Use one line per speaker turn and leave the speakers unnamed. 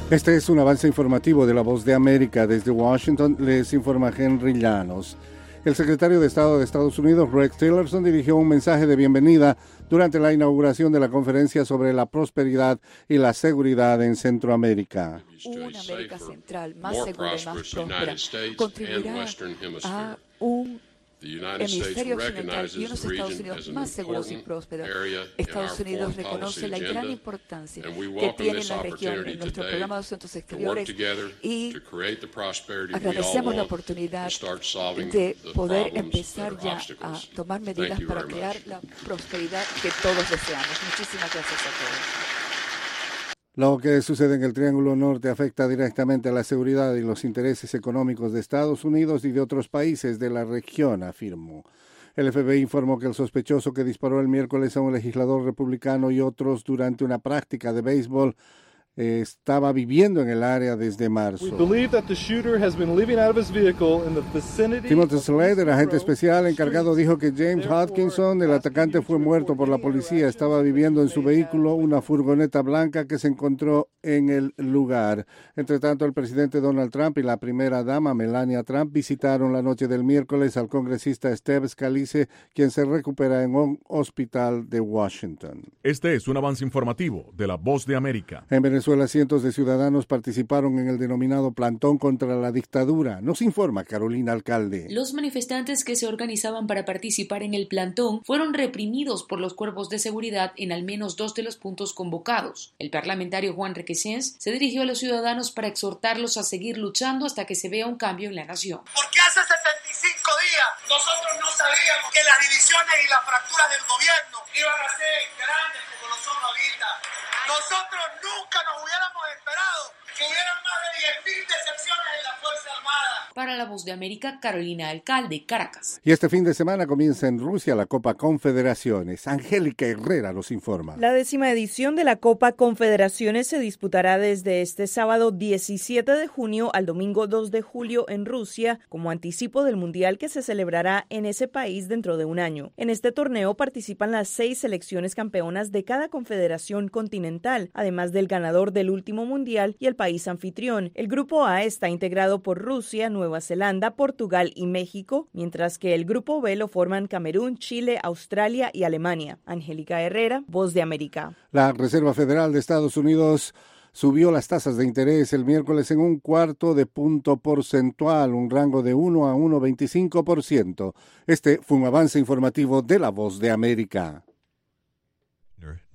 Este es un avance informativo de La Voz de América. Desde Washington les informa Henry Llanos. El secretario de Estado de Estados Unidos, Rex Tillerson, dirigió un mensaje de bienvenida durante la inauguración de la conferencia sobre la prosperidad y la seguridad en Centroamérica.
Una América Central más segura y más próspera contribuirá a un hemisferio occidental y unos Estados Unidos más seguros y prósperos. Estados Unidos reconoce la gran importancia que tiene la región en nuestro programa de asuntos exteriores y agradecemos la oportunidad de poder empezar ya a tomar medidas para crear la prosperidad que todos deseamos. Muchísimas gracias a todos.
Lo que sucede en el Triángulo Norte afecta directamente a la seguridad y los intereses económicos de Estados Unidos y de otros países de la región, afirmó. El FBI informó que el sospechoso que disparó el miércoles a un legislador republicano y otros durante una práctica de béisbol estaba viviendo en el área desde marzo. Timothy Slater, agente especial encargado, dijo que James Hodgkinson, el atacante, fue muerto por la policía. Estaba viviendo en su vehículo, una furgoneta blanca que se encontró en el lugar. Entre tanto, el presidente Donald Trump y la primera dama Melania Trump visitaron la noche del miércoles al congresista Steve Scalise, quien se recupera en un hospital de Washington.
Este es un avance informativo de La Voz de América.
En Venezuela, cientos de ciudadanos participaron en el denominado plantón contra la dictadura. Nos informa Carolina Alcalde.
Los manifestantes que se organizaban para participar en el plantón fueron reprimidos por los cuerpos de seguridad en al menos 2 de los puntos convocados. El parlamentario Juan Requesens se dirigió a los ciudadanos para exhortarlos a seguir luchando hasta que se vea un cambio en la nación.
Porque hace 75 días nosotros no sabíamos que las divisiones y las fracturas del gobierno iban a ser grandes como lo son ahorita. Nosotros nunca nos hubiéramos esperado que hubieran más de 10.000 decepciones en la Fuerza Armada.
Para La Voz de América, Carolina Alcalde, Caracas.
Y este fin de semana comienza en Rusia la Copa Confederaciones. Angélica Herrera nos informa.
La 10ª edición de la Copa Confederaciones se disputará desde este sábado 17 de junio al domingo 2 de julio en Rusia, como anticipo del Mundial que se celebrará en ese país dentro de un año. En este torneo participan las 6 selecciones campeonas de cada confederación continental, además del ganador del último Mundial y el país anfitrión. El grupo A está integrado por Rusia, Nueva Zelanda, Portugal y México, mientras que el grupo B lo forman Camerún, Chile, Australia y Alemania. Angélica Herrera, Voz de América.
La Reserva Federal de Estados Unidos subió las tasas de interés el miércoles en 1/4 punto porcentual, un rango de 1 a 1,25%. Este fue un avance informativo de La Voz de América.